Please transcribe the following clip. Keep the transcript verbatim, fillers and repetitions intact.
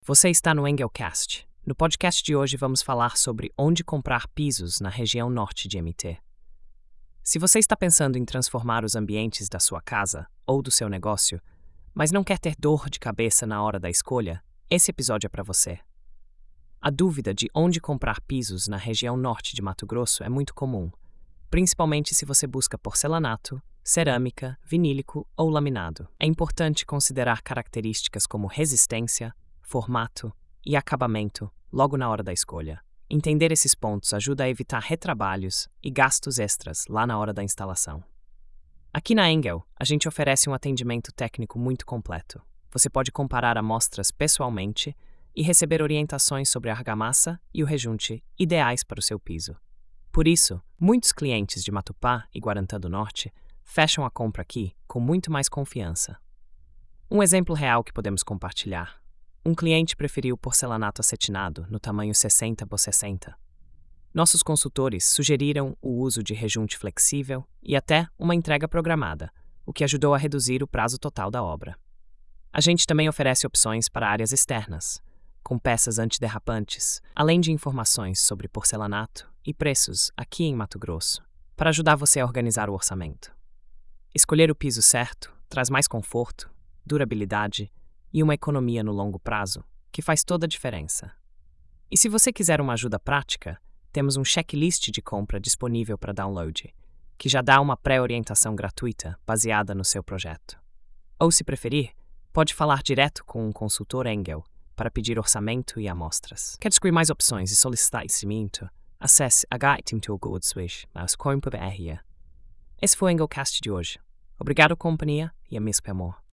Você está no Engelcast. No podcast de hoje vamos falar sobre onde comprar pisos na região norte de M T. Se você está pensando em transformar os ambientes da sua casa ou do seu negócio, mas não quer ter dor de cabeça na hora da escolha, esse episódio é para você. A dúvida de onde comprar pisos na região norte de Mato Grosso é muito comum, principalmente se você busca porcelanato, cerâmica, vinílico ou laminado. É importante considerar características como resistência, formato e acabamento logo na hora da escolha. Entender esses pontos ajuda a evitar retrabalhos e gastos extras lá na hora da instalação. Aqui na Engel, a gente oferece um atendimento técnico muito completo. Você pode comparar amostras pessoalmente e receber orientações sobre a argamassa e o rejunte ideais para o seu piso. Por isso, muitos clientes de Matupá e Guarantã do Norte fecham a compra aqui com muito mais confiança. Um exemplo real que podemos compartilhar. Um cliente preferiu porcelanato acetinado no tamanho sessenta por sessenta. Nossos consultores sugeriram o uso de rejunte flexível e até uma entrega programada, o que ajudou a reduzir o prazo total da obra. A gente também oferece opções para áreas externas, com peças antiderrapantes, além de informações sobre porcelanato e preços aqui em Mato Grosso, para ajudar você a organizar o orçamento. Escolher o piso certo traz mais conforto, durabilidade e uma economia no longo prazo, que faz toda a diferença. E se você quiser uma ajuda prática, temos um checklist de compra disponível para download, que já dá uma pré-orientação gratuita baseada no seu projeto. Ou, se preferir, pode falar direto com um consultor Engel para pedir orçamento e amostras. Quer descobrir mais opções e solicitar orçamento? Acesse h item tool ponto swish ponto com ponto b r. Esse foi o Engelcast de hoje. Obrigado, companhia, e a mesmo amor.